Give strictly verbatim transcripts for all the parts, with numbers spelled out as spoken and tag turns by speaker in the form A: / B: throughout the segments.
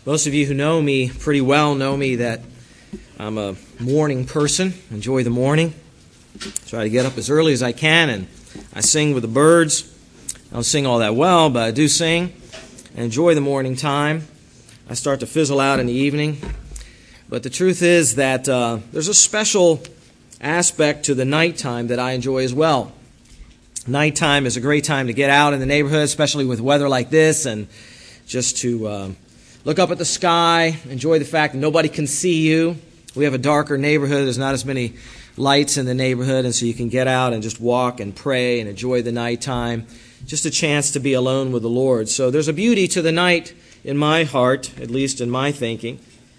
A: Most of you who know me pretty well know me that I'm a morning person, enjoy the morning. Try to get up as early as I can, and I sing with the birds. I don't sing all that well, but I do sing. I enjoy the morning time. I start to fizzle out in the evening. But the truth is that uh, there's a special aspect to the nighttime that I enjoy as well. Nighttime is a great time to get out in the neighborhood, especially with weather like this, and just to uh, look up at the sky, enjoy the fact that nobody can see you. We have a darker neighborhood. There's not as many lights in the neighborhood, and so you can get out and just walk and pray and enjoy the nighttime. Just a chance to be alone with the Lord. So there's a beauty to the night in my heart, at least in my thinking.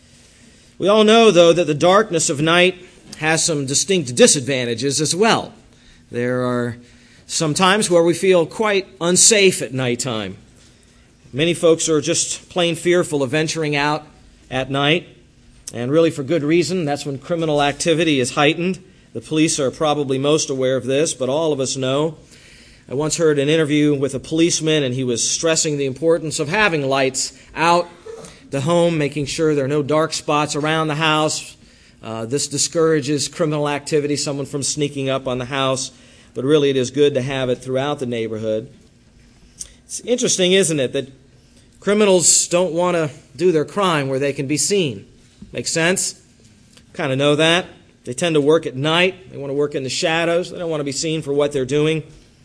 A: We all know, though, that the darkness of night has some distinct disadvantages as well. There are some times where we feel quite unsafe at nighttime. Many folks are just plain fearful of venturing out at night, and really for good reason. That's when criminal activity is heightened. The police are probably most aware of this, but all of us know. I once heard an interview with a policeman, and he was stressing the importance of having lights out the home, making sure there are no dark spots around the house. Uh, this discourages criminal activity, someone from sneaking up on the house, but really it is good to have it throughout the neighborhood. It's interesting, isn't it, that criminals don't want to do their crime where they can be seen. Make sense? Kind of know that. They tend to work at night. They want to work in the shadows. They don't want to be seen for what they're doing.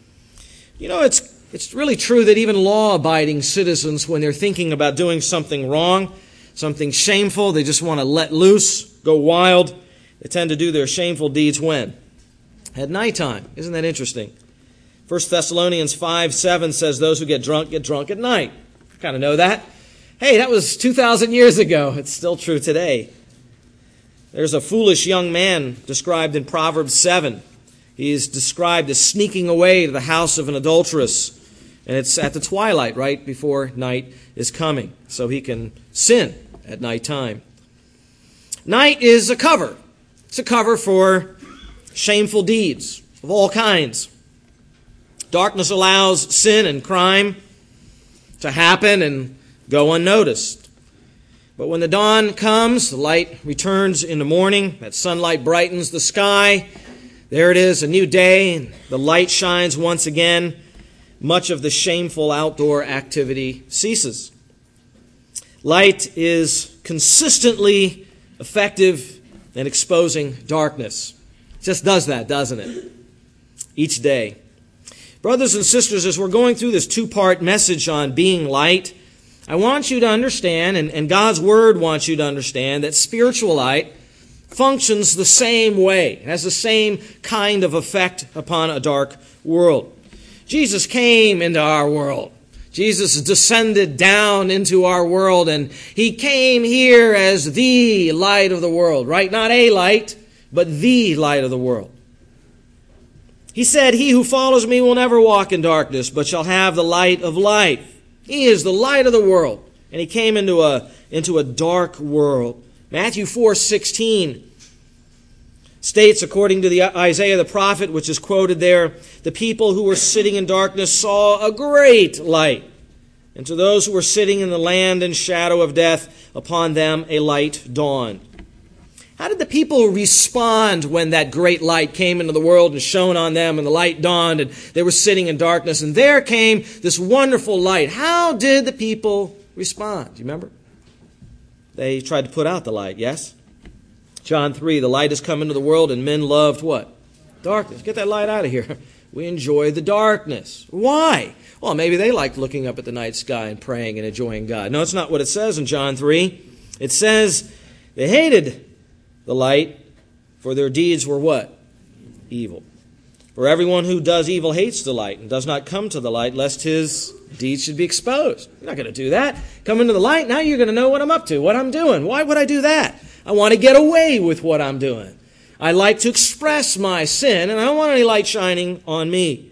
A: You know, it's it's really true that even law-abiding citizens, when they're thinking about doing something wrong, something shameful, they just want to let loose, go wild. They tend to do their shameful deeds when? At nighttime. Isn't that interesting? First Thessalonians five seven says those who get drunk get drunk at night. Kind of know that. Hey, that was two thousand years ago. It's still true today. There's a foolish young man described in Proverbs seven. He is described as sneaking away to the house of an adulteress. And it's at the twilight, right before night is coming, so he can sin at nighttime. Night is a cover. It's a cover for shameful deeds of all kinds. Darkness allows sin and crime to happen and go unnoticed. But when the dawn comes, the light returns in the morning, that sunlight brightens the sky. There it is, a new day, and the light shines once again. Much of the shameful outdoor activity ceases. Light is consistently effective in exposing darkness. It just does that, doesn't it? Each day. Brothers and sisters, as we're going through this two-part message on being light, I want you to understand, and, and God's Word wants you to understand, that spiritual light functions the same way. It has the same kind of effect upon a dark world. Jesus came into our world. Jesus descended down into our world, and He came here as the light of the world, right? Not a light, but the light of the world. He said, "He who follows me will never walk in darkness, but shall have the light of life." He is the light of the world, and He came into a, into a dark world. Matthew four sixteen states, according to the Isaiah the prophet, which is quoted there, "The people who were sitting in darkness saw a great light. And to those who were sitting in the land and shadow of death, upon them a light dawned." How did the people respond when that great light came into the world and shone on them, and the light dawned, and they were sitting in darkness, and there came this wonderful light? How did the people respond? Do you remember? They tried to put out the light, yes? John three, "The light has come into the world, and men loved" what? Darkness. Get that light out of here. We enjoy the darkness. Why? Well, maybe they liked looking up at the night sky and praying and enjoying God. No, it's not what it says in John three. It says they hated the light, for their deeds were what? Evil. "For everyone who does evil hates the light, and does not come to the light, lest his deeds should be exposed." You're not going to do that. Come into the light, now you're going to know what I'm up to, what I'm doing. Why would I do that? I want to get away with what I'm doing. I like to express my sin, and I don't want any light shining on me.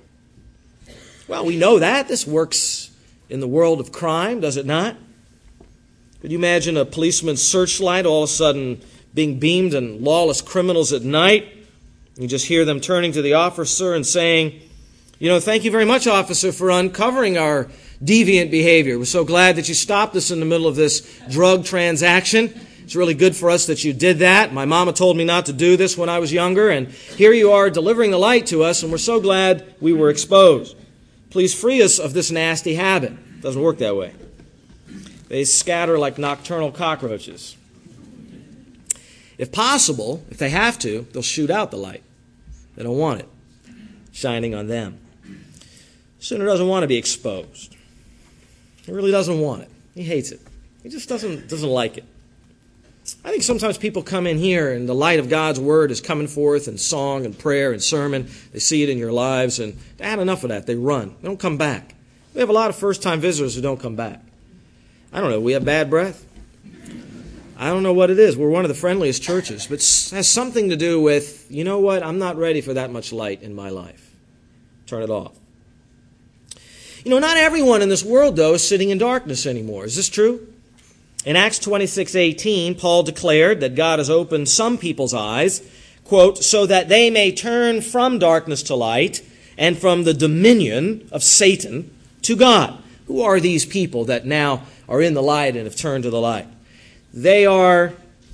A: Well, we know that. This works in the world of crime, does it not? Could you imagine a policeman's searchlight all of a sudden being beamed on lawless criminals at night? You just hear them turning to the officer and saying, "You know, thank you very much, officer, for uncovering our deviant behavior. We're so glad that you stopped us in the middle of this drug transaction. It's really good for us that you did that. My mama told me not to do this when I was younger, and here you are delivering the light to us, and we're so glad we were exposed. Please free us of this nasty habit. It doesn't work that way. They scatter like nocturnal cockroaches. If possible, if they have to, they'll shoot out the light. They don't want it shining on them. Sinner doesn't want to be exposed. He really doesn't want it. He hates it. He just doesn't, doesn't like it. I think sometimes people come in here and the light of God's Word is coming forth in song and prayer and sermon. They see it in your lives, and they had enough of that. They run. They don't come back. We have a lot of first-time visitors who don't come back. I don't know. We have bad breath. I don't know what it is. We're one of the friendliest churches, but it has something to do with, you know what, I'm not ready for that much light in my life. Turn it off. You know, not everyone in this world, though, is sitting in darkness anymore. Is this true? In Acts twenty-six eighteen, Paul declared that God has opened some people's eyes, quote, so that they may turn from darkness to light and from the dominion of Satan to God. Who are these people that now are in the light and have turned to the light? They are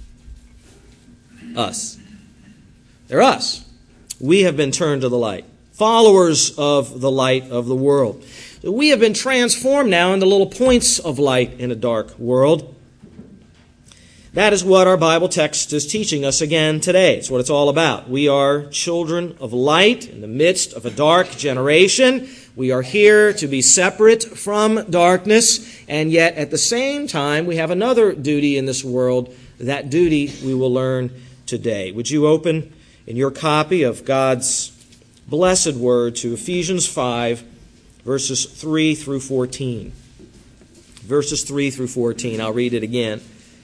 A: us. They're us. We have been turned to the light. Followers of the light of the world. We have been transformed now into little points of light in a dark world. That is what our Bible text is teaching us again today. It's what it's all about. We are children of light in the midst of a dark generation. We are here to be separate from darkness, and yet at the same time we have another duty in this world. That duty we will learn today. Would you open in your copy of God's blessed word to Ephesians five, verses three through fourteen. Verses three through fourteen. I'll read it again.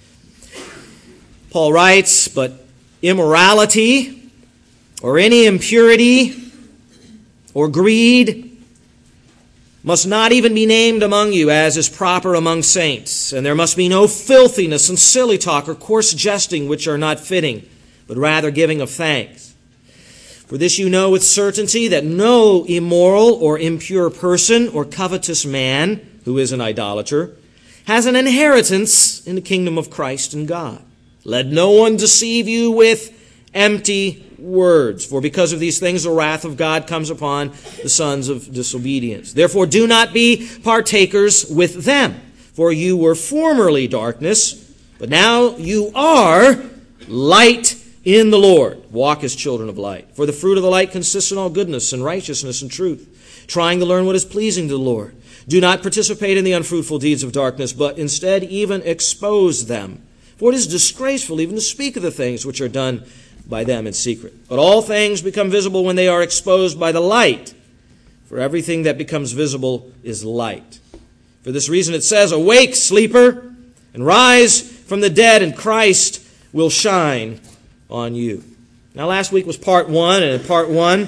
A: Paul writes, but immorality or any impurity or greed must not even be named among you, as is proper among saints. And there must be no filthiness and silly talk or coarse jesting, which are not fitting, but rather giving of thanks. For this you know with certainty, that no immoral or impure person or covetous man, who is an idolater, has an inheritance in the kingdom of Christ and God. Let no one deceive you with empty words, for because of these things the wrath of God comes upon the sons of disobedience. Therefore do not be partakers with them, for you were formerly darkness, but now you are light in the Lord. Walk as children of light. For the fruit of the light consists in all goodness and righteousness and truth, trying to learn what is pleasing to the Lord. Do not participate in the unfruitful deeds of darkness, but instead even expose them. For it is disgraceful even to speak of the things which are done by them in secret. But all things become visible when they are exposed by the light. For everything that becomes visible is light. For this reason it says, awake, sleeper, and rise from the dead, and Christ will shine on you. Now last week was part one, and in part one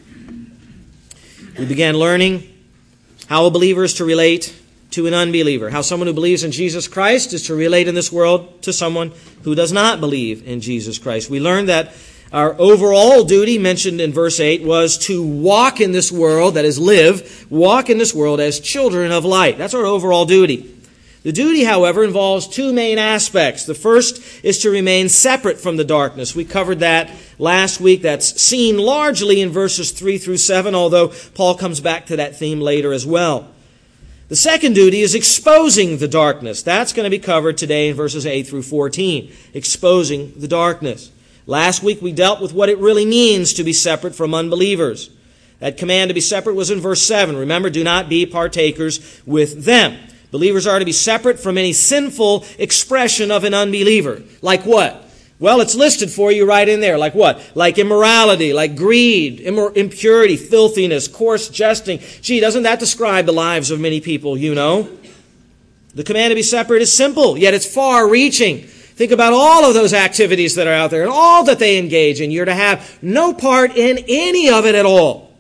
A: we began learning how a believer is to relate to an unbeliever. How someone who believes in Jesus Christ is to relate in this world to someone who does not believe in Jesus Christ. We learned that our overall duty, mentioned in verse eight, was to walk in this world, that is, live, walk in this world as children of light. That's our overall duty. The duty, however, involves two main aspects. The first is to remain separate from the darkness. We covered that last week. That's seen largely in verses three through seven, although Paul comes back to that theme later as well. The second duty is exposing the darkness. That's going to be covered today in verses eight through fourteen, exposing the darkness. Last week we dealt with what it really means to be separate from unbelievers. That command to be separate was in verse seven. Remember, do not be partakers with them. Believers are to be separate from any sinful expression of an unbeliever. Like what? Well, it's listed for you right in there. Like what? Like immorality, like greed, immor- impurity, filthiness, coarse jesting. Gee, doesn't that describe the lives of many people you know? The command to be separate is simple, yet it's far-reaching. Think about all of those activities that are out there and all that they engage in. You're to have no part in any of it at all.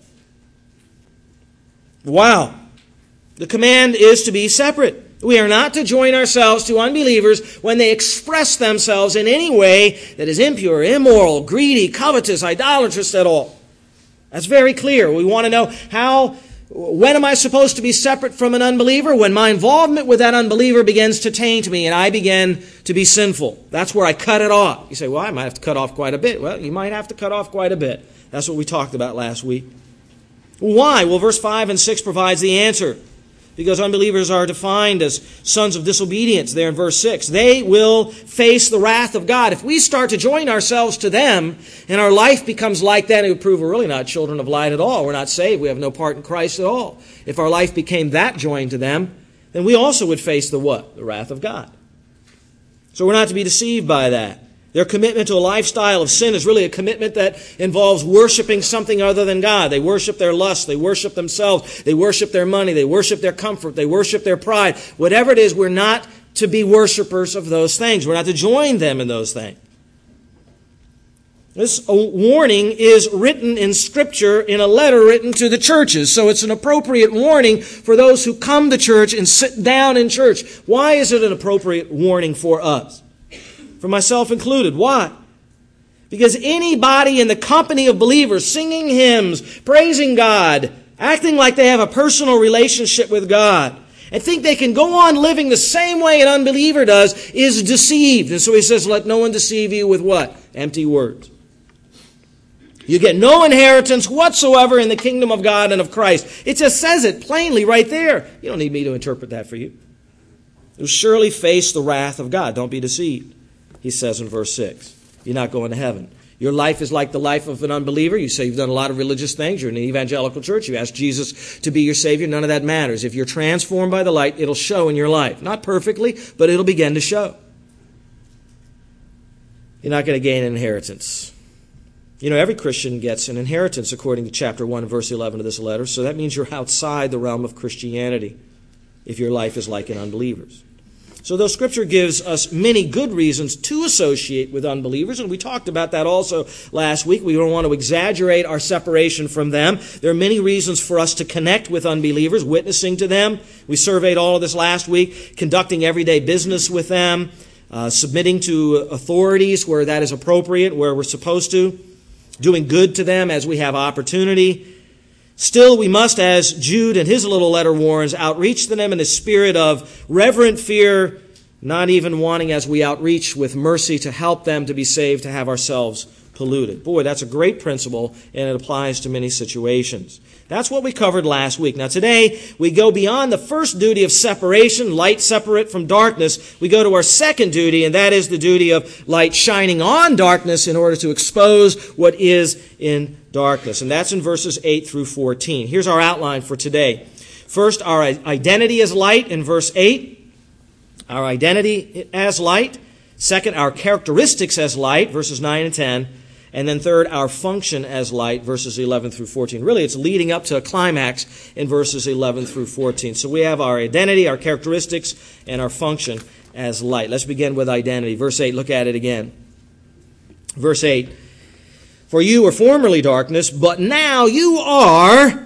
A: Wow. The command is to be separate. We are not to join ourselves to unbelievers when they express themselves in any way that is impure, immoral, greedy, covetous, idolatrous at all. That's very clear. We want to know how When am I supposed to be separate from an unbeliever? When my involvement with that unbeliever begins to taint me and I begin to be sinful. That's where I cut it off. You say, well, I might have to cut off quite a bit. Well, you might have to cut off quite a bit. That's what we talked about last week. Why? Well, verse five and six provides the answer. Because unbelievers are defined as sons of disobedience there in verse six. They will face the wrath of God. If we start to join ourselves to them and our life becomes like that, it would prove we're really not children of light at all. We're not saved. We have no part in Christ at all. If our life became that joined to them, then we also would face the what? The wrath of God. So we're not to be deceived by that. Their commitment to a lifestyle of sin is really a commitment that involves worshiping something other than God. They worship their lust. They worship themselves. They worship their money. They worship their comfort. They worship their pride. Whatever it is, we're not to be worshipers of those things. We're not to join them in those things. This warning is written in Scripture in a letter written to the churches. So it's an appropriate warning for those who come to church and sit down in church. Why is it an appropriate warning for us? For myself included. Why? Because anybody in the company of believers singing hymns, praising God, acting like they have a personal relationship with God, and think they can go on living the same way an unbeliever does, is deceived. And so he says, let no one deceive you with what? Empty words. You get no inheritance whatsoever in the kingdom of God and of Christ. It just says it plainly right there. You don't need me to interpret that for you. You'll surely face the wrath of God. Don't be deceived. He says in verse six, you're not going to heaven. Your life is like the life of an unbeliever. You say you've done a lot of religious things. You're in an evangelical church. You ask Jesus to be your Savior. None of that matters. If you're transformed by the light, it'll show in your life. Not perfectly, but it'll begin to show. You're not going to gain an inheritance. You know, every Christian gets an inheritance according to chapter one, verse eleven of this letter. So that means you're outside the realm of Christianity if your life is like an unbeliever's. So though Scripture gives us many good reasons to associate with unbelievers, and we talked about that also last week, we don't want to exaggerate our separation from them. There are many reasons for us to connect with unbelievers, witnessing to them. We surveyed all of this last week, conducting everyday business with them, uh, submitting to authorities where that is appropriate, where we're supposed to, doing good to them as we have opportunity. Still, we must, as Jude in his little letter warns, outreach to them in a spirit of reverent fear, not even wanting as we outreach with mercy to help them to be saved, to have ourselves polluted. Boy, that's a great principle, and it applies to many situations. That's what we covered last week. Now today, we go beyond the first duty of separation, light separate from darkness. We go to our second duty, and that is the duty of light shining on darkness in order to expose what is in darkness. And that's in verses eight through fourteen. Here's our outline for today. First, our identity as light in verse eight. Our identity as light. Second, our characteristics as light, verses nine and ten. And then third, our function as light, verses eleven through fourteen. Really, it's leading up to a climax in verses eleven through fourteen. So we have our identity, our characteristics, and our function as light. Let's begin with identity. Verse eight, look at it again. Verse eight, for you were formerly darkness, but now you are,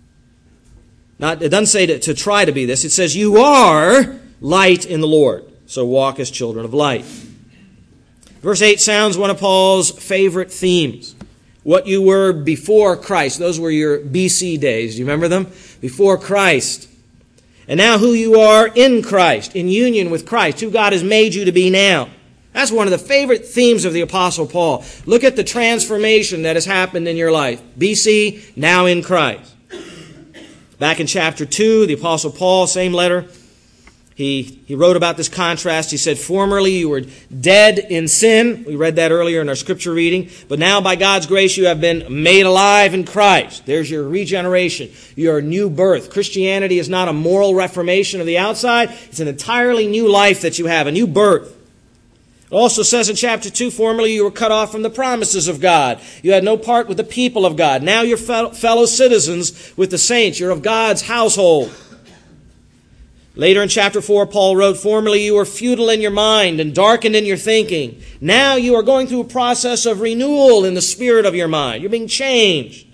A: not, it doesn't say to, to try to be this, it says you are light in the Lord. So walk as children of light. Verse eight sounds one of Paul's favorite themes. What you were before Christ. Those were your B C days. Do you remember them? Before Christ. And now who you are in Christ, in union with Christ, who God has made you to be now. That's one of the favorite themes of the Apostle Paul. Look at the transformation that has happened in your life. B C, now in Christ. Back in chapter two, the Apostle Paul, same letter, He, he wrote about this contrast. He said, formerly you were dead in sin. We read that earlier in our scripture reading. But now by God's grace you have been made alive in Christ. There's your regeneration, your new birth. Christianity is not a moral reformation of the outside. It's an entirely new life that you have, a new birth. It also says in chapter two, formerly you were cut off from the promises of God. You had no part with the people of God. Now you're fellow citizens with the saints. You're of God's household. Later in chapter four, Paul wrote, formerly you were futile in your mind and darkened in your thinking. Now you are going through a process of renewal in the spirit of your mind. You're being changed.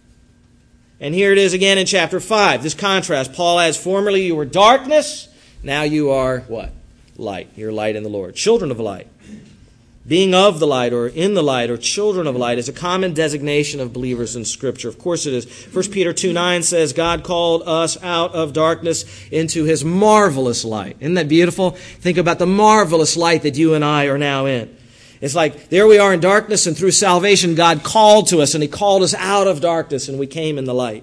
A: And here it is again in chapter five, this contrast. Paul adds, formerly you were darkness, now you are what? Light. You're light in the Lord. Children of light. Being of the light or in the light or children of light is a common designation of believers in Scripture. Of course it is. First Peter two nine says, God called us out of darkness into His marvelous light. Isn't that beautiful? Think about the marvelous light that you and I are now in. It's like there we are in darkness, and through salvation God called to us, and He called us out of darkness, and we came in the light.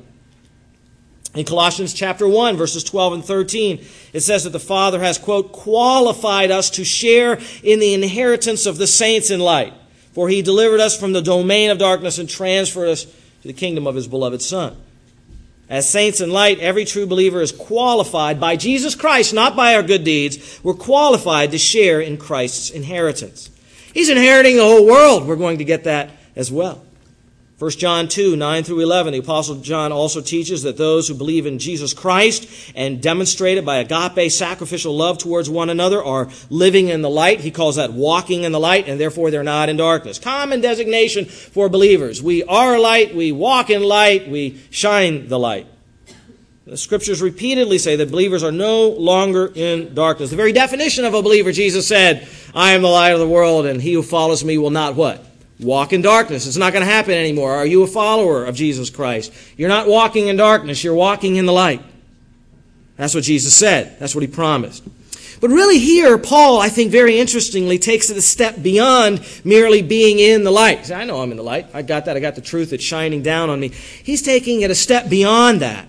A: In Colossians chapter one, verses twelve and thirteen, it says that the Father has, quote, qualified us to share in the inheritance of the saints in light. For He delivered us from the domain of darkness and transferred us to the kingdom of His beloved Son. As saints in light, every true believer is qualified by Jesus Christ, not by our good deeds. We're qualified to share in Christ's inheritance. He's inheriting the whole world. We're going to get that as well. First John two, nine through eleven, the Apostle John also teaches that those who believe in Jesus Christ and demonstrate it by agape sacrificial love towards one another are living in the light. He calls that walking in the light, and therefore they're not in darkness. Common designation for believers. We are light, we walk in light, we shine the light. The Scriptures repeatedly say that believers are no longer in darkness. The very definition of a believer, Jesus said, I am the light of the world, and he who follows me will not what? Walk in darkness. It's not going to happen anymore. Are you a follower of Jesus Christ? You're not walking in darkness. You're walking in the light. That's what Jesus said. That's what He promised. But really here, Paul, I think very interestingly, takes it a step beyond merely being in the light. I know I'm in the light. I got that. I got the truth that's shining down on me. He's taking it a step beyond that.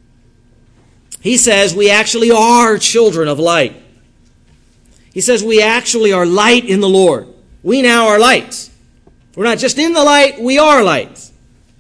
A: He says we actually are children of light. He says we actually are light in the Lord. We now are lights. We're not just in the light, we are lights.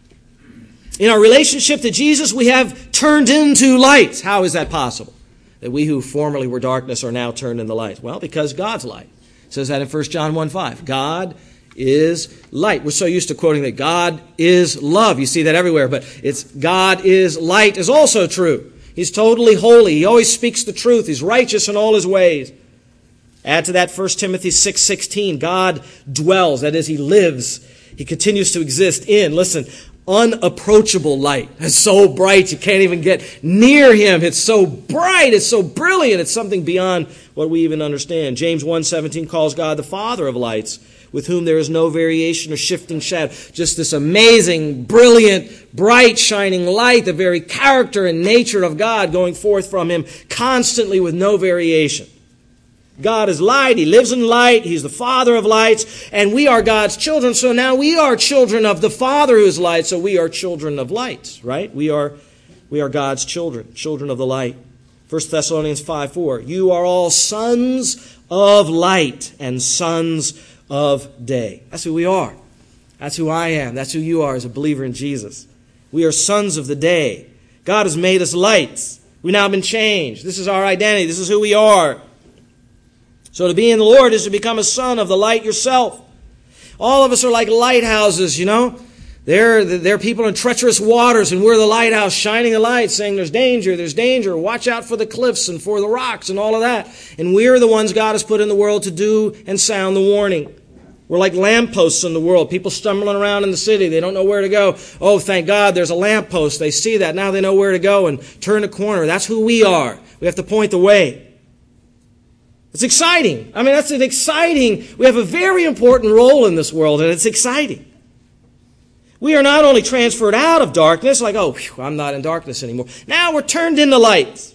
A: In our relationship to Jesus, we have turned into lights. How is that possible? That we who formerly were darkness are now turned into light? Well, because God's light. It says that in First John one five. God is light. We're so used to quoting that God is love. You see that everywhere, but it's God is light is also true. He's totally holy. He always speaks the truth. He's righteous in all His ways. Add to that First Timothy six sixteen. God dwells, that is, He lives. He continues to exist in, listen, unapproachable light. It's so bright you can't even get near Him. It's so bright. It's so brilliant. It's something beyond what we even understand. James one seventeen calls God the Father of lights, with whom there is no variation or shifting shadow. Just this amazing, brilliant, bright, shining light, the very character and nature of God going forth from Him constantly with no variation. God is light. He lives in light. He's the Father of lights. And we are God's children. So now we are children of the Father who is light. So we are children of light, right? We are, we are God's children, children of the light. First Thessalonians five four. You are all sons of light and sons of day. That's who we are. That's who I am. That's who you are as a believer in Jesus. We are sons of the day. God has made us lights. We've now been changed. This is our identity. This is who we are. So to be in the Lord is to become a son of the light yourself. All of us are like lighthouses, you know. They're, they're people in treacherous waters, and we're the lighthouse shining a light, saying there's danger, there's danger. Watch out for the cliffs and for the rocks and all of that. And we're the ones God has put in the world to do and sound the warning. We're like lampposts in the world. People stumbling around in the city. They don't know where to go. Oh, thank God there's a lamppost. They see that. Now they know where to go and turn a corner. That's who we are. We have to point the way. It's exciting. I mean, that's an exciting, we have a very important role in this world, and it's exciting. We are not only transferred out of darkness, like, oh, whew, I'm not in darkness anymore. Now we're turned into lights.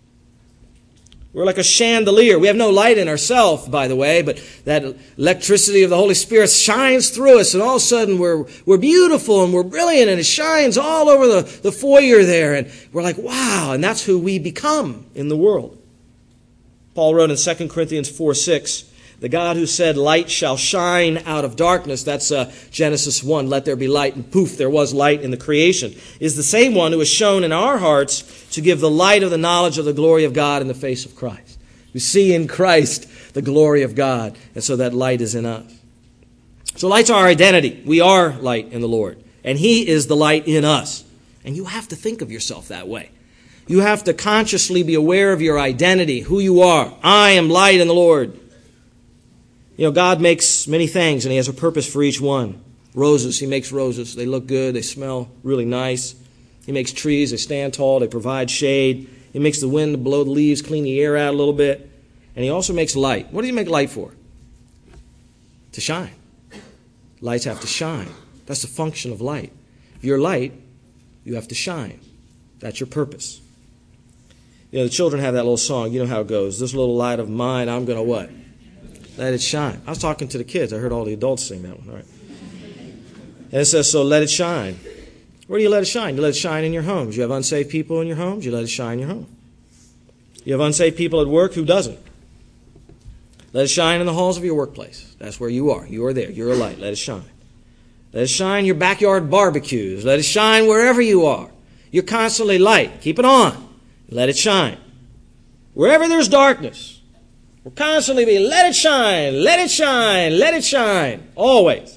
A: We're like a chandelier. We have no light in ourselves, by the way, but that electricity of the Holy Spirit shines through us, and all of a sudden we're, we're beautiful and we're brilliant, and it shines all over the, the foyer there, and we're like, wow, and that's who we become in the world. Paul wrote in Second Corinthians four six, the God who said, light shall shine out of darkness, that's uh, Genesis one, let there be light, and poof, there was light in the creation, is the same one who has shown in our hearts to give the light of the knowledge of the glory of God in the face of Christ. We see in Christ the glory of God, and so that light is in us. So light's our identity. We are light in the Lord, and He is the light in us. And you have to think of yourself that way. You have to consciously be aware of your identity, who you are. I am light in the Lord. You know, God makes many things, and He has a purpose for each one. Roses, He makes roses. They look good. They smell really nice. He makes trees. They stand tall. They provide shade. He makes the wind to blow the leaves, clean the air out a little bit. And He also makes light. What does He make light for? To shine. Lights have to shine. That's the function of light. If you're light, you have to shine. That's your purpose. You know, the children have that little song. You know how it goes. This little light of mine, I'm going to what? Let it shine. I was talking to the kids. I heard all the adults sing that one. All right. And it says, so let it shine. Where do you let it shine? You let it shine in your homes. You have unsaved people in your homes, you let it shine in your home. You have unsaved people at work, who doesn't? Let it shine in the halls of your workplace. That's where you are. You are there. You're a light. Let it shine. Let it shine in your backyard barbecues. Let it shine wherever you are. You're constantly light. Keep it on. Let it shine. Wherever there's darkness, we'll constantly be, let it shine, let it shine, let it shine. Always.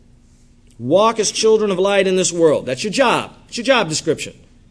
A: Walk as children of light in this world. That's your job. It's your job description.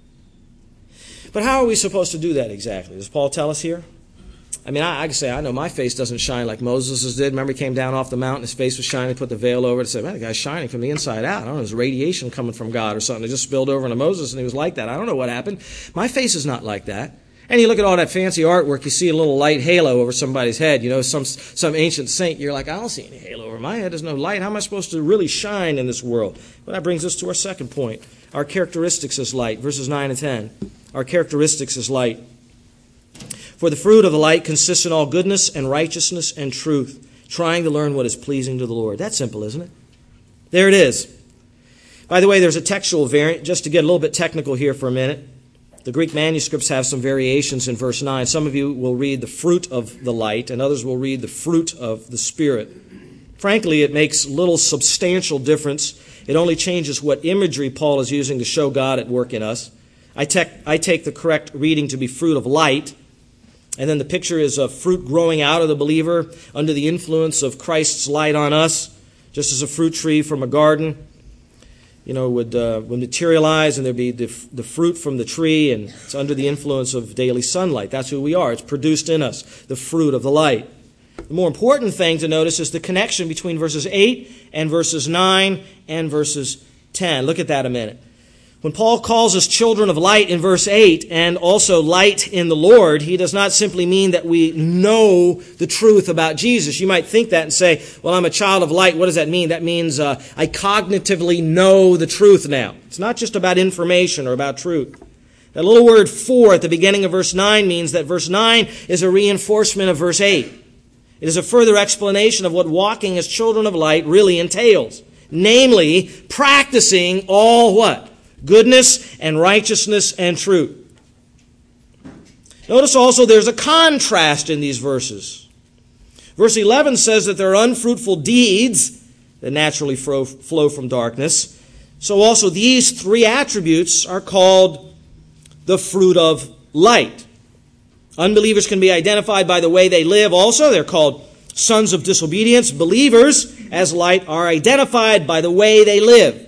A: But how are we supposed to do that exactly? Does Paul tell us here? I mean, I, I can say, I know my face doesn't shine like Moses' did. Remember, he came down off the mountain, his face was shining, put the veil over it, and said, man, the guy's shining from the inside out. I don't know, there's radiation coming from God or something. It just spilled over into Moses, and he was like that. I don't know what happened. My face is not like that. And you look at all that fancy artwork, you see a little light halo over somebody's head. You know, some some ancient saint, you're like, I don't see any halo over my head. There's no light. How am I supposed to really shine in this world? Well, that brings us to our second point. Our characteristics as light, verses nine and ten. Our characteristics as light. For the fruit of the light consists in all goodness and righteousness and truth, trying to learn what is pleasing to the Lord. That's simple, isn't it? There it is. By the way, there's a textual variant, just to get a little bit technical here for a minute. The Greek manuscripts have some variations in verse nine. Some of you will read the fruit of the light, and others will read the fruit of the Spirit. Frankly, it makes little substantial difference. It only changes what imagery Paul is using to show God at work in us. I, te- I take the correct reading to be fruit of light, and then the picture is of fruit growing out of the believer under the influence of Christ's light on us, just as a fruit tree from a garden, you know, would uh, would materialize, and there'd be the, the fruit from the tree, and it's under the influence of daily sunlight. That's who we are. It's produced in us, the fruit of the light. The more important thing to notice is the connection between verses eight and verses nine and verses ten. Look at that a minute. When Paul calls us children of light in verse eight and also light in the Lord, he does not simply mean that we know the truth about Jesus. You might think that and say, well, I'm a child of light. What does that mean? That means uh, I cognitively know the truth now. It's not just about information or about truth. That little word for at the beginning of verse nine means that verse nine is a reinforcement of verse eight. It is a further explanation of what walking as children of light really entails. Namely, practicing all what? Goodness and righteousness and truth. Notice also there's a contrast in these verses. Verse eleven says that there are unfruitful deeds that naturally flow from darkness. So also these three attributes are called the fruit of light. Unbelievers can be identified by the way they live also. They're called sons of disobedience. Believers, as light, are identified by the way they live.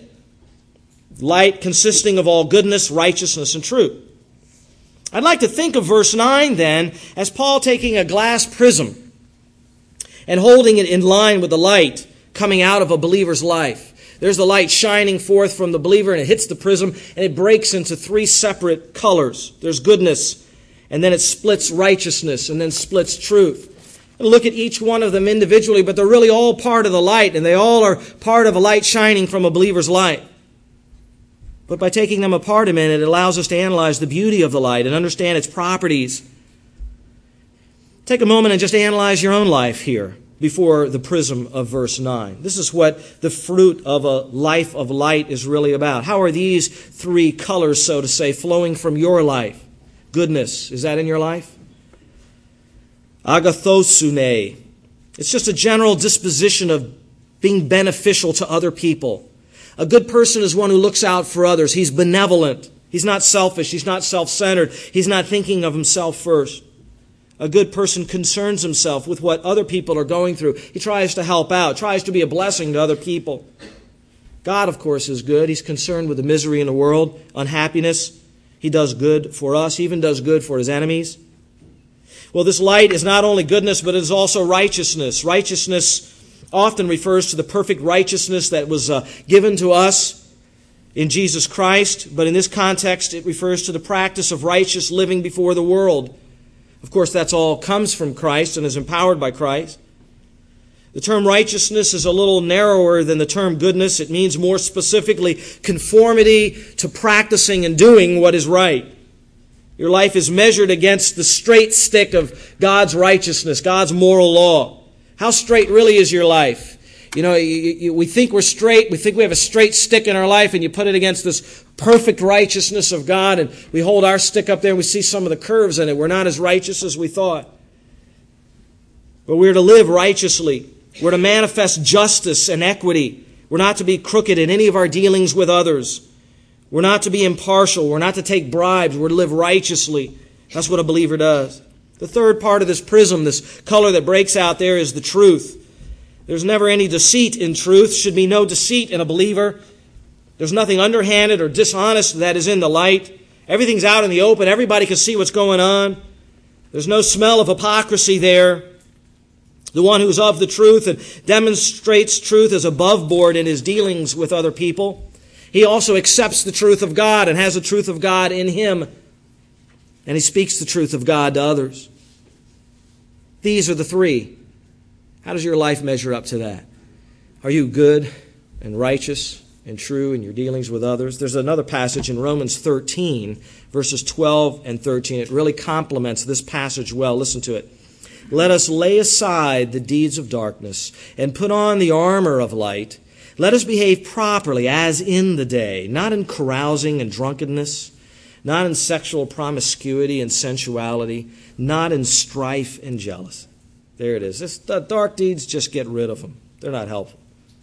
A: Light consisting of all goodness, righteousness, and truth. I'd like to think of verse nine then as Paul taking a glass prism and holding it in line with the light coming out of a believer's life. There's the light shining forth from the believer, and it hits the prism, and it breaks into three separate colors. There's goodness, and then it splits righteousness, and then splits truth. And look at each one of them individually, but they're really all part of the light, and they all are part of a light shining from a believer's life. But by taking them apart a minute, it allows us to analyze the beauty of the light and understand its properties. Take a moment and just analyze your own life here before the prism of verse nine. This is what the fruit of a life of light is really about. How are these three colors, so to say, flowing from your life? Goodness, is that in your life? Agathosune. It's just a general disposition of being beneficial to other people. A good person is one who looks out for others. He's benevolent. He's not selfish. He's not self-centered. He's not thinking of himself first. A good person concerns himself with what other people are going through. He tries to help out, tries to be a blessing to other people. God, of course, is good. He's concerned with the misery in the world, unhappiness. He does good for us. He even does good for his enemies. Well, this light is not only goodness, but it is also righteousness. Righteousness often refers to the perfect righteousness that was uh, given to us in Jesus Christ, but in this context it refers to the practice of righteous living before the world. Of course, that's all comes from Christ and is empowered by Christ. The term righteousness is a little narrower than the term goodness. It means more specifically conformity to practicing and doing what is right. Your life is measured against the straight stick of God's righteousness, God's moral law. How straight really is your life? You know, you, you, we think we're straight. We think we have a straight stick in our life, and you put it against this perfect righteousness of God, and we hold our stick up there, and we see some of the curves in it. We're not as righteous as we thought. But we're to live righteously. We're to manifest justice and equity. We're not to be crooked in any of our dealings with others. We're not to be impartial. We're not to take bribes. We're to live righteously. That's what a believer does. The third part of this prism, this color that breaks out there, is the truth. There's never any deceit in truth. Should be no deceit in a believer. There's nothing underhanded or dishonest that is in the light. Everything's out in the open. Everybody can see what's going on. There's no smell of hypocrisy there. The one who's of the truth and demonstrates truth is above board in his dealings with other people. He also accepts the truth of God and has the truth of God in him. And he speaks the truth of God to others. These are the three. How does your life measure up to that? Are you good and righteous and true in your dealings with others? There's another passage in Romans thirteen, verses twelve and thirteen. It really complements this passage well. Listen to it. Let us lay aside the deeds of darkness and put on the armor of light. Let us behave properly as in the day, not in carousing and drunkenness, not in sexual promiscuity and sensuality, not in strife and jealousy. There it is. This, the dark deeds, just get rid of them. They're not helpful.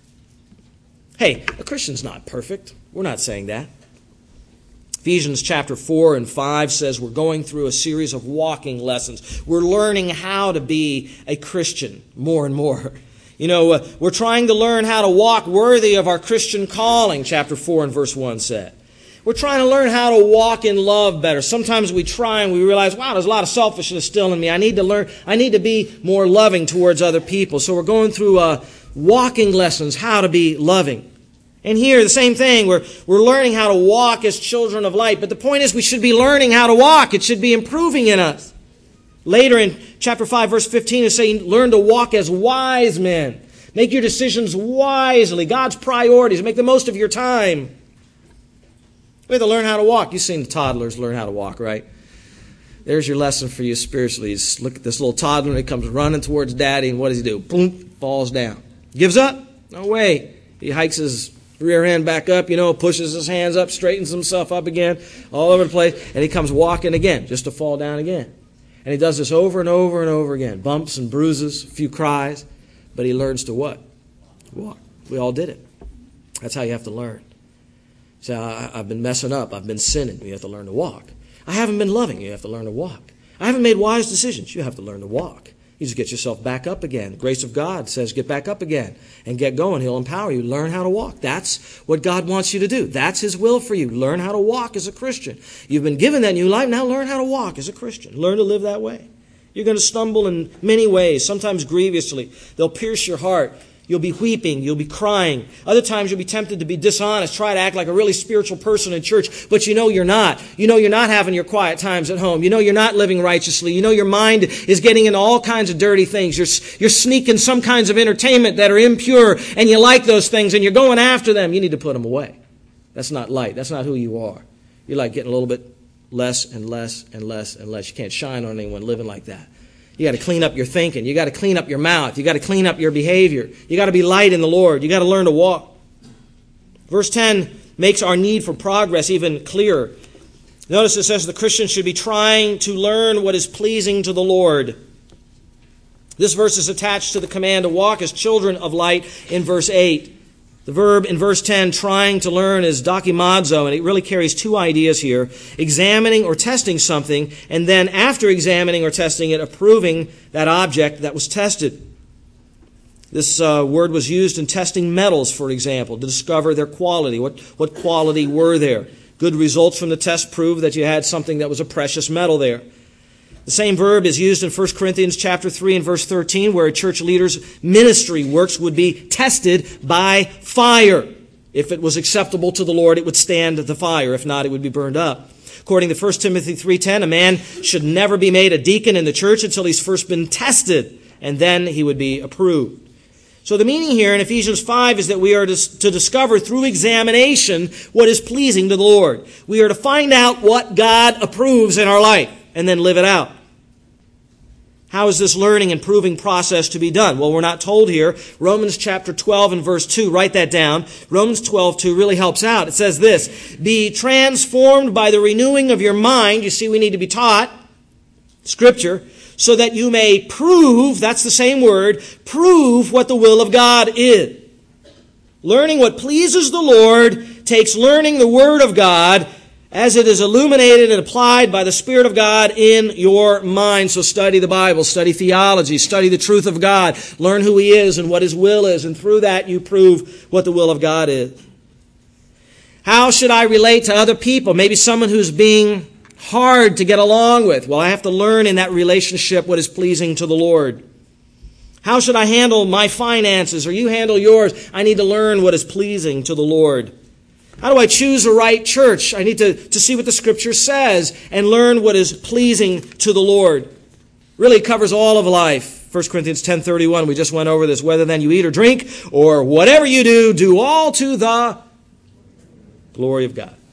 A: Hey, a Christian's not perfect. We're not saying that. Ephesians chapter four and five says we're going through a series of walking lessons. We're learning how to be a Christian more and more. You know, uh, we're trying to learn how to walk worthy of our Christian calling, chapter four and verse one said. We're trying to learn how to walk in love better. Sometimes we try and we realize, wow, there's a lot of selfishness still in me. I need to learn, I need to be more loving towards other people. So we're going through uh, walking lessons, how to be loving. And here, the same thing. We're, we're learning how to walk as children of light. But the point is, we should be learning how to walk. It should be improving in us. Later in chapter five, verse fifteen, is saying, learn to walk as wise men. Make your decisions wisely. God's priorities. Make the most of your time. We have to learn how to walk. You've seen the toddlers learn how to walk, right? There's your lesson for you spiritually. Just look at this little toddler, and he comes running towards daddy, and what does he do? Boom, falls down. Gives up? No way. He hikes his rear end back up, you know, pushes his hands up, straightens himself up again, all over the place, and he comes walking again, just to fall down again. And he does this over and over and over again. Bumps and bruises, a few cries, but he learns to what? Walk. We all did it. That's how you have to learn. Say, I've been messing up. I've been sinning. You have to learn to walk. I haven't been loving. You have to learn to walk. I haven't made wise decisions. You have to learn to walk. You just get yourself back up again. The grace of God says get back up again and get going. He'll empower you. Learn how to walk. That's what God wants you to do. That's His will for you. Learn how to walk as a Christian. You've been given that new life. Now learn how to walk as a Christian. Learn to live that way. You're going to stumble in many ways, sometimes grievously. They'll pierce your heart. You'll be weeping. You'll be crying. Other times you'll be tempted to be dishonest, try to act like a really spiritual person in church, but you know you're not. You know you're not having your quiet times at home. You know you're not living righteously. You know your mind is getting into all kinds of dirty things. You're, you're sneaking some kinds of entertainment that are impure, and you like those things, and you're going after them. You need to put them away. That's not light. That's not who you are. You're like getting a little bit less and less and less and less. You can't shine on anyone living like that. You got to clean up your thinking. You got to clean up your mouth. You got to clean up your behavior. You got to be light in the Lord. You got to learn to walk. Verse ten makes our need for progress even clearer. Notice it says the Christian should be trying to learn what is pleasing to the Lord. This verse is attached to the command to walk as children of light in verse eight. The verb in verse ten, trying to learn, is dokimazo, and it really carries two ideas here. Examining or testing something, and then after examining or testing it, approving that object that was tested. This uh, word was used in testing metals, for example, to discover their quality. What, what quality were there? Good results from the test proved that you had something that was a precious metal there. The same verb is used in First Corinthians chapter three and verse thirteen, where a church leader's ministry works would be tested by fire. If it was acceptable to the Lord, it would stand the fire. If not, it would be burned up. According to First Timothy three ten, a man should never be made a deacon in the church until he's first been tested, and then he would be approved. So the meaning here in Ephesians five is that we are to, to discover through examination what is pleasing to the Lord. We are to find out what God approves in our life and then live it out. How is this learning and proving process to be done? Well, we're not told here. Romans chapter twelve and verse two, write that down. Romans twelve two really helps out. It says this, be transformed by the renewing of your mind. You see, we need to be taught Scripture, so that you may prove, that's the same word, prove what the will of God is. Learning what pleases the Lord takes learning the Word of God as it is illuminated and applied by the Spirit of God in your mind. So study the Bible, study theology, study the truth of God, learn who He is and what His will is, and through that you prove what the will of God is. How should I relate to other people? Maybe someone who's being hard to get along with. Well, I have to learn in that relationship what is pleasing to the Lord. How should I handle my finances, or you handle yours? I need to learn what is pleasing to the Lord. How do I choose the right church? I need to, to see what the Scripture says and learn what is pleasing to the Lord. Really, it covers all of life. First Corinthians ten thirty-one, we just went over this. Whether then you eat or drink, or whatever you do, do all to the glory of God.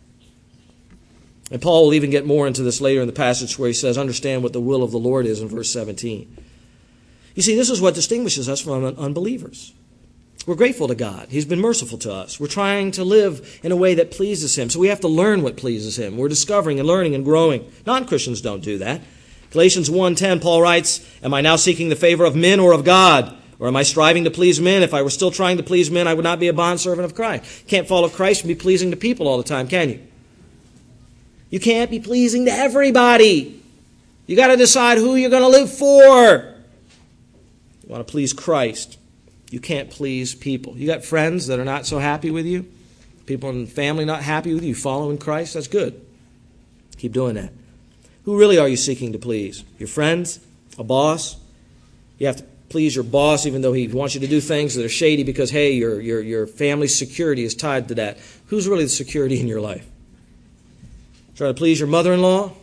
A: And Paul will even get more into this later in the passage where he says, understand what the will of the Lord is in verse seventeen. You see, this is what distinguishes us from unbelievers. We're grateful to God. He's been merciful to us. We're trying to live in a way that pleases Him. So we have to learn what pleases Him. We're discovering and learning and growing. Non-Christians don't do that. Galatians one ten, Paul writes, am I now seeking the favor of men or of God? Or am I striving to please men? If I were still trying to please men, I would not be a bondservant of Christ. Can't follow Christ and be pleasing to people all the time, can you? You can't be pleasing to everybody. You got to decide who you're going to live for. You want to please Christ. You can't please people. You got friends that are not so happy with you. People in the family not happy with you. Following Christ, that's good. Keep doing that. Who really are you seeking to please? Your friends? A boss? You have to please your boss even though he wants you to do things that are shady because, hey, your, your, your family's security is tied to that. Who's really the security in your life? Try to please your mother-in-law?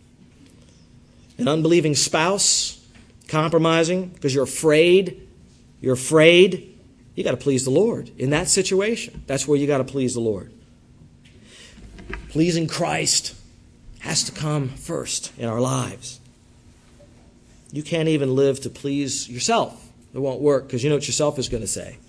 A: An unbelieving spouse? Compromising because you're afraid? You're afraid? You got to please the Lord in that situation. That's where you got to please the Lord. Pleasing Christ has to come first in our lives. You can't even live to please yourself. It won't work because you know what yourself is going to say.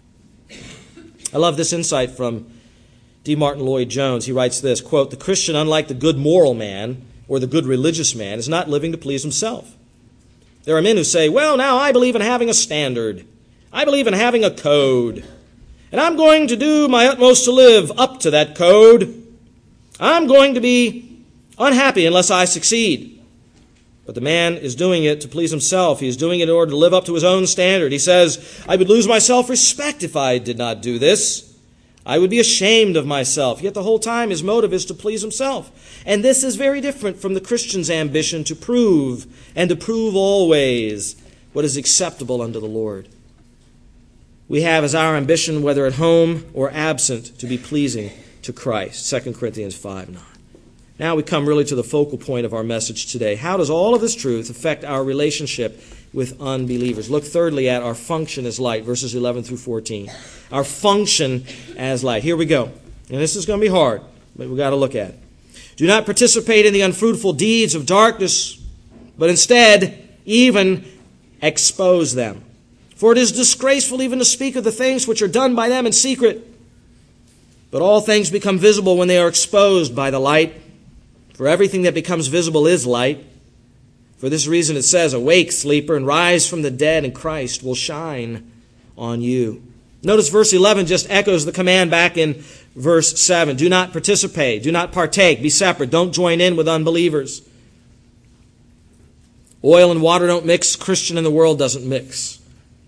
A: I love this insight from D. Martin Lloyd-Jones. He writes this, quote, the Christian, unlike the good moral man or the good religious man, is not living to please himself. There are men who say, well, now I believe in having a standard. I believe in having a code. And I'm going to do my utmost to live up to that code. I'm going to be unhappy unless I succeed. But the man is doing it to please himself. He is doing it in order to live up to his own standard. He says, I would lose my self-respect if I did not do this. I would be ashamed of myself. Yet the whole time his motive is to please himself. And this is very different from the Christian's ambition to prove and to prove always what is acceptable unto the Lord. We have as our ambition, whether at home or absent, to be pleasing to Christ. Second Corinthians five nine. Now we come really to the focal point of our message today. How does all of this truth affect our relationship with unbelievers? Look thirdly at our function as light, verses eleven through fourteen. Our function as light. Here we go. And this is going to be hard, but we've got to look at it. Do not participate in the unfruitful deeds of darkness, but instead even expose them. For it is disgraceful even to speak of the things which are done by them in secret. But all things become visible when they are exposed by the light. For everything that becomes visible is light. For this reason it says, awake, sleeper, and rise from the dead, and Christ will shine on you. Notice verse eleven just echoes the command back in verse seven. Do not participate. Do not partake. Be separate. Don't join in with unbelievers. Oil and water don't mix. Christian in the world doesn't mix.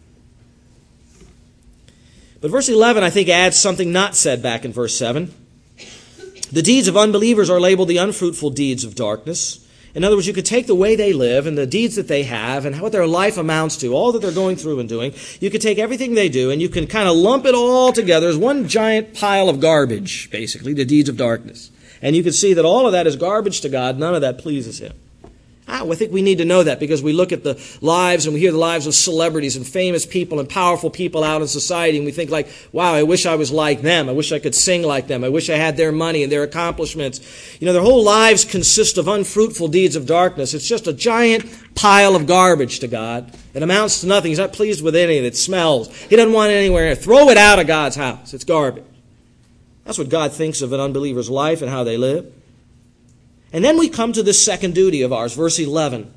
A: But verse eleven, I think, adds something not said back in verse seven. The deeds of unbelievers are labeled the unfruitful deeds of darkness. In other words, you could take the way they live and the deeds that they have and what their life amounts to, all that they're going through and doing. You could take everything they do and you can kind of lump it all together as one giant pile of garbage, basically, the deeds of darkness. And you can see that all of that is garbage to God. None of that pleases Him. I think we need to know that because we look at the lives and we hear the lives of celebrities and famous people and powerful people out in society, and we think like, wow, I wish I was like them. I wish I could sing like them. I wish I had their money and their accomplishments. You know, their whole lives consist of unfruitful deeds of darkness. It's just a giant pile of garbage to God. It amounts to nothing. He's not pleased with any of it. It smells. He doesn't want it anywhere. Throw it out of God's house. It's garbage. That's what God thinks of an unbeliever's life and how they live. And then we come to this second duty of ours, verse eleven.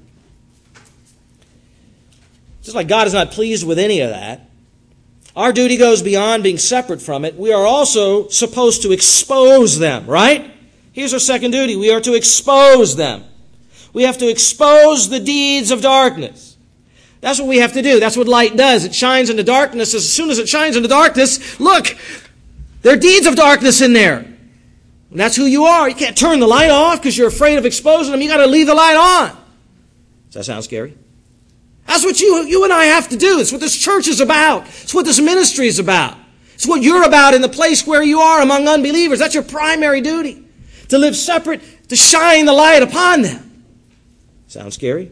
A: Just like God is not pleased with any of that, our duty goes beyond being separate from it. We are also supposed to expose them, right? Here's our second duty. We are to expose them. We have to expose the deeds of darkness. That's what we have to do. That's what light does. It shines into darkness. As soon as it shines into darkness, look, there are deeds of darkness in there. And that's who you are. You can't turn the light off because you're afraid of exposing them. You got to leave the light on. Does that sound scary? That's what you, you and I have to do. It's what this church is about. It's what this ministry is about. It's what you're about in the place where you are among unbelievers. That's your primary duty. To live separate, to shine the light upon them. Sound scary?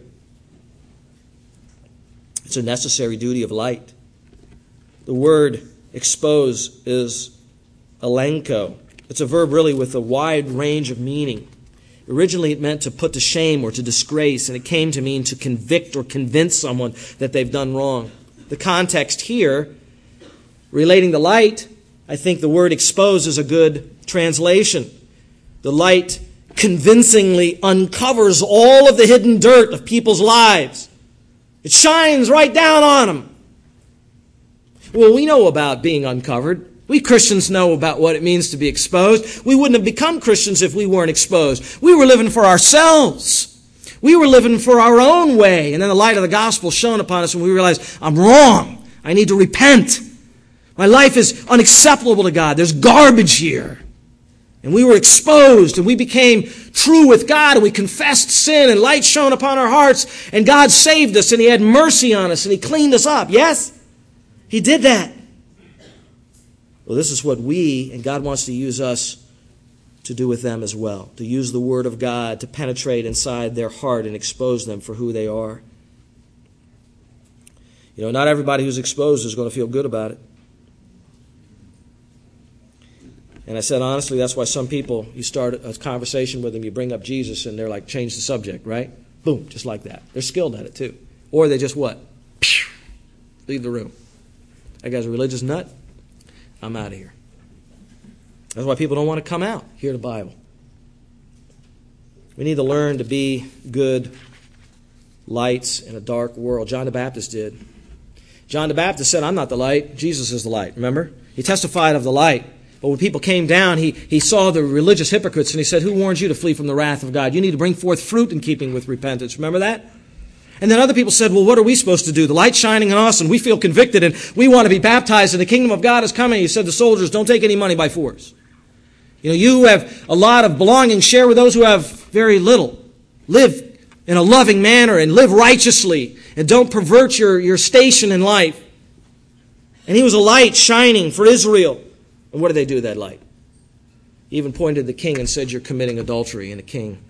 A: It's a necessary duty of light. The word expose is elenko. It's a verb really with a wide range of meaning. Originally it meant to put to shame or to disgrace, and it came to mean to convict or convince someone that they've done wrong. The context here, relating the light, I think the word expose is a good translation. The light convincingly uncovers all of the hidden dirt of people's lives. It shines right down on them. Well, we know about being uncovered. We Christians know about what it means to be exposed. We wouldn't have become Christians if we weren't exposed. We were living for ourselves. We were living for our own way. And then the light of the gospel shone upon us and we realized, I'm wrong. I need to repent. My life is unacceptable to God. There's garbage here. And we were exposed and we became true with God and we confessed sin and light shone upon our hearts and God saved us and He had mercy on us and He cleaned us up. Yes? He did that. Well, this is what we, and God wants to use us to do with them as well. To use the Word of God to penetrate inside their heart and expose them for who they are. You know, not everybody who's exposed is going to feel good about it. And I said, honestly, that's why some people, you start a conversation with them, you bring up Jesus, and they're like, change the subject, right? Boom, just like that. They're skilled at it, too. Or they just what? Leave the room. That guy's a religious nut. I'm out of here. That's why people don't want to come out, hear the Bible. We need to learn to be good lights in a dark world. John the Baptist did. John the Baptist said, I'm not the light. Jesus is the light. Remember? He testified of the light. But when people came down, he, he saw the religious hypocrites and he said, who warns you to flee from the wrath of God? You need to bring forth fruit in keeping with repentance. Remember that? And then other people said, well, what are we supposed to do? The light's shining on us and we feel convicted and we want to be baptized and the kingdom of God is coming. He said to soldiers, don't take any money by force. You know, you who have a lot of belongings, share with those who have very little. Live in a loving manner and live righteously and don't pervert your, your station in life. And he was a light shining for Israel. And what did they do with that light? He even pointed to the king and said, you're committing adultery. And the king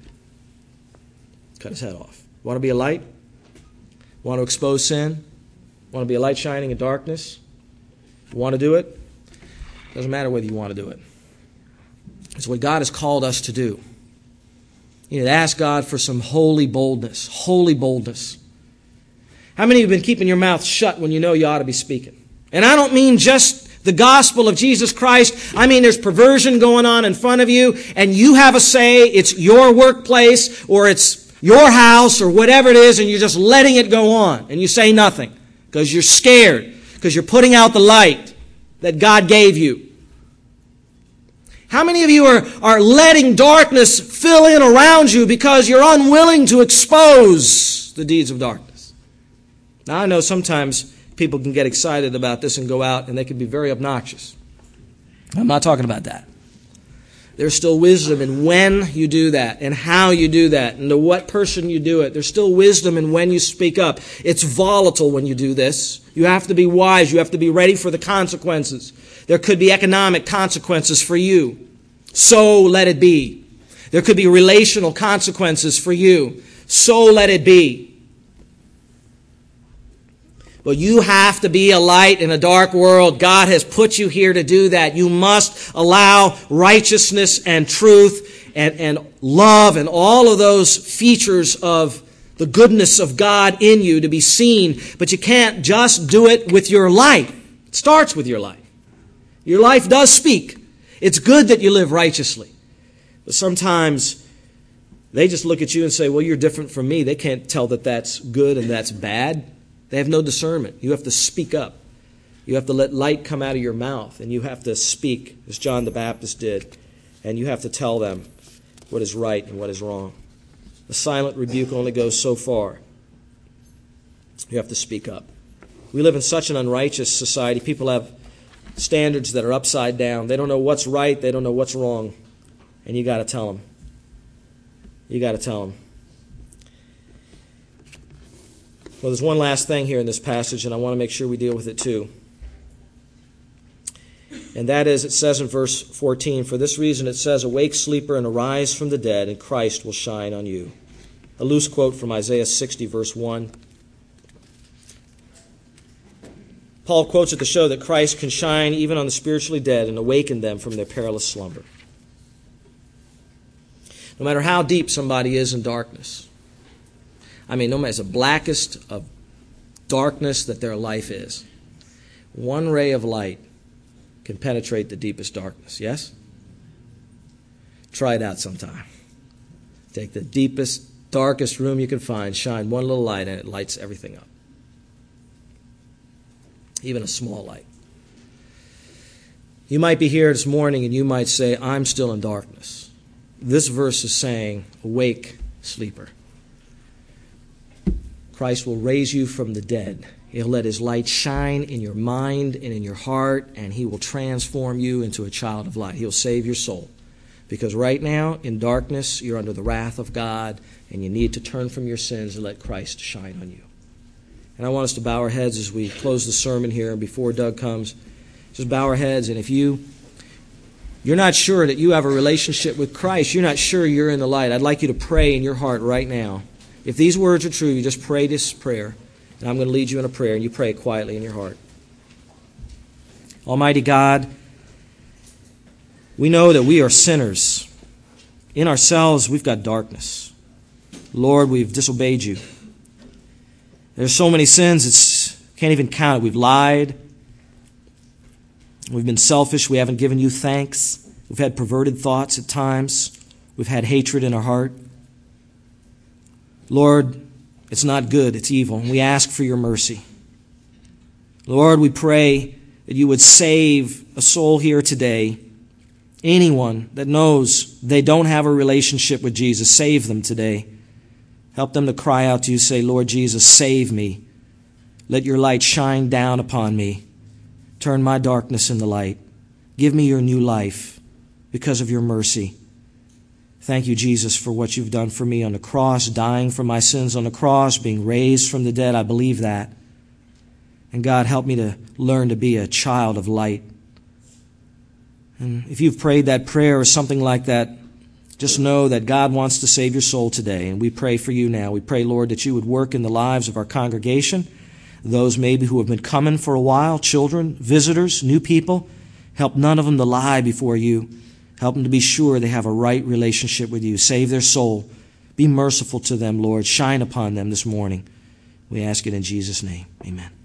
A: cut his head off. Want to be a light? Want to expose sin? Want to be a light shining in darkness? You want to do it? Doesn't matter whether you want to do it. It's what God has called us to do. You need to ask God for some holy boldness. Holy boldness. How many of you have been keeping your mouth shut when you know you ought to be speaking? And I don't mean just the gospel of Jesus Christ. I mean there's perversion going on in front of you and you have a say. It's your workplace or it's your house or whatever it is, and you're just letting it go on, and you say nothing because you're scared, because you're putting out the light that God gave you. How many of you are, are letting darkness fill in around you because you're unwilling to expose the deeds of darkness? Now, I know sometimes people can get excited about this and go out, and they can be very obnoxious. I'm not talking about that. There's still wisdom in when you do that and how you do that and to what person you do it. There's still wisdom in when you speak up. It's volatile when you do this. You have to be wise. You have to be ready for the consequences. There could be economic consequences for you. So let it be. There could be relational consequences for you. so let it be. But you have to be a light in a dark world. God has put you here to do that. You must allow righteousness and truth and, and love and all of those features of the goodness of God in you to be seen. But you can't just do it with your life. It starts with your life. Your life does speak. It's good that you live righteously. But sometimes they just look at you and say, well, you're different from me. They can't tell that that's good and that's bad. They have no discernment. You have to speak up. You have to let light come out of your mouth, and you have to speak, as John the Baptist did, and you have to tell them what is right and what is wrong. The silent rebuke only goes so far. You have to speak up. We live in such an unrighteous society. People have standards that are upside down. They don't know what's right. They don't know what's wrong. And you got to tell them. You got to tell them. Well, there's one last thing here in this passage, and I want to make sure we deal with it too. And that is, it says in verse fourteen, for this reason it says, awake, sleeper, and arise from the dead, and Christ will shine on you. A loose quote from Isaiah sixty, verse one. Paul quotes it to show that Christ can shine even on the spiritually dead and awaken them from their perilous slumber. No matter how deep somebody is in darkness, I mean, no matter the blackest of darkness that their life is, one ray of light can penetrate the deepest darkness, yes? Try it out sometime. Take the deepest, darkest room you can find, shine one little light, and it lights everything up. Even a small light. You might be here this morning and you might say, I'm still in darkness. This verse is saying, awake, sleeper. Christ will raise you from the dead. He'll let His light shine in your mind and in your heart, and He will transform you into a child of light. He'll save your soul. Because right now, in darkness, you're under the wrath of God, and you need to turn from your sins and let Christ shine on you. And I want us to bow our heads as we close the sermon here, and before Doug comes, just bow our heads. And if you, you're not sure that you have a relationship with Christ, you're not sure you're in the light, I'd like you to pray in your heart right now. If these words are true, you just pray this prayer. And I'm going to lead you in a prayer, and you pray it quietly in your heart. Almighty God, we know that we are sinners. In ourselves, we've got darkness. Lord, we've disobeyed you. There's so many sins, it's can't even count it. We've lied. We've been selfish. We haven't given you thanks. We've had perverted thoughts at times. We've had hatred in our heart. Lord, it's not good, it's evil. We ask for your mercy. Lord, we pray that you would save a soul here today. Anyone that knows they don't have a relationship with Jesus, save them today. Help them to cry out to you, say, Lord Jesus, save me. Let your light shine down upon me. Turn my darkness into light. Give me your new life because of your mercy. Thank you, Jesus, for what you've done for me on the cross, dying for my sins on the cross, being raised from the dead. I believe that. And God, help me to learn to be a child of light. And if you've prayed that prayer or something like that, just know that God wants to save your soul today. And we pray for you now. We pray, Lord, that you would work in the lives of our congregation, those maybe who have been coming for a while, children, visitors, new people. Help none of them to lie before you. Help them to be sure they have a right relationship with you. Save their soul. Be merciful to them, Lord. Shine upon them this morning. We ask it in Jesus' name. Amen.